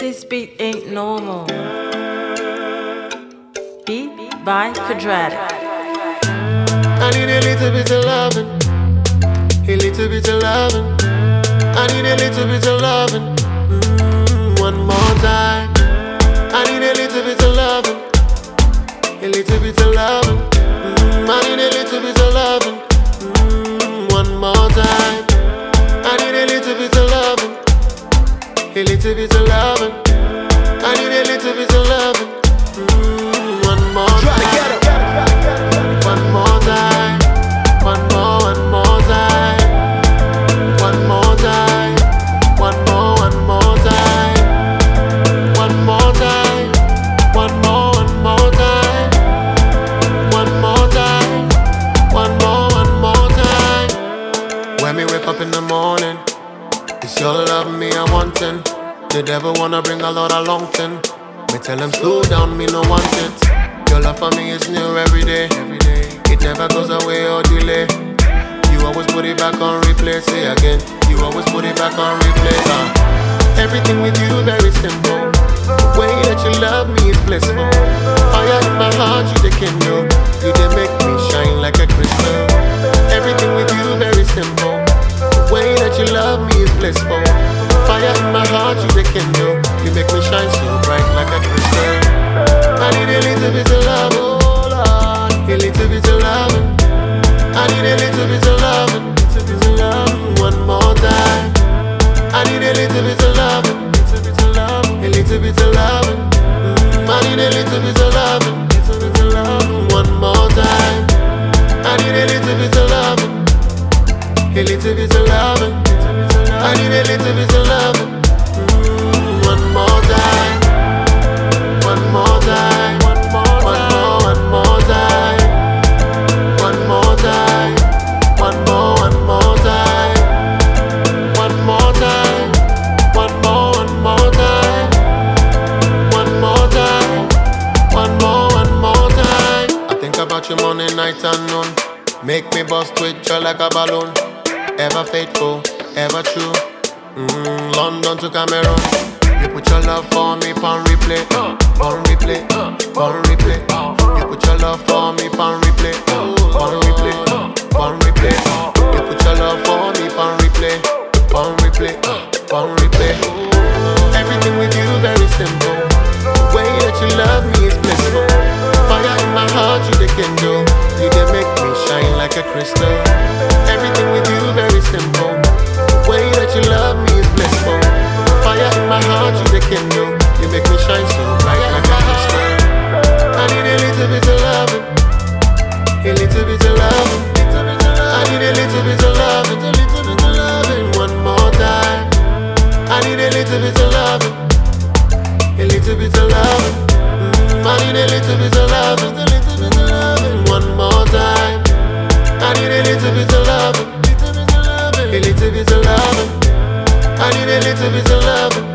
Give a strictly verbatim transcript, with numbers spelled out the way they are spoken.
This beat ain't normal. Beat by Quadratic. I need a little bit of loving, a little bit of loving. I need a little bit of loving, mm, one more time. I need a little bit of loving, a little bit of loving. Mm, I need a little bit of loving, mm, one more time. I need a little bit of loving, a little bit of loving. I need a little bit of loving, mm, one more time. One more time, one more, one more time, one more time, one more, one more time, one more time, one more, one more time, one more time, one more, one more time. When me wake up in the morning, it's your love me I wantin'. The devil wanna bring a lot of long thing. Me tell him slow down, me no want it. Your love for me is new every day. Every day. It never goes away or delay. You always put it back on replay. Say again. You always put it back on replay. Uh. Everything with you very simple. The way that you love me is blissful. Fire in my heart, you the kindle. You they make me shine like a crystal. Everything with you very simple. The way that you love me is blissful. Fire in my heart, you the kindle. You make me shine so bright like a crystal. I need a little bit of love, oh Lord, a little bit of love. I need a little bit of love, little bit of love, one more time. I need a little bit of love, little bit of love, a little bit of love. Mm, I need a little bit of love, little bit of love, one more time. I need a little bit of love, a little bit of love. I need a little bit of love, mm, one more time. One more time, one more, one more, one more time, one more time, one more, one more time, one more time, one more, one more time, one more time, one more, one more time. I think about you morning, night and noon. Make me bust with you like a balloon. Ever faithful, ever true. Mm, London to Cameroon. You put your love for me, pon replay, uh, pon replay, uh, pon replay. Uh, you put your love for me, pon replay, uh, pon replay, uh, pon replay. Uh, you put your love for me, pon replay, pon replay, uh, pon replay. Everything with you very simple. The way that you love me is blissful. Fire in my heart, you the kindle. You they make me shine like a crystal. Everything with you very simple. The way that you love me is blissful. Fire in my heart, you the kindle. You make me shine so bright like a crystal. I need a little bit of love, a little bit of love. I need a little bit of love, a little bit of love. One more time. I need a little bit of love, a little bit of love. Mm, I need a little bit of love, a little bit of love. One more time. I need a little bit of love, a little bit of love, a little bit of love. I need a little bit of love.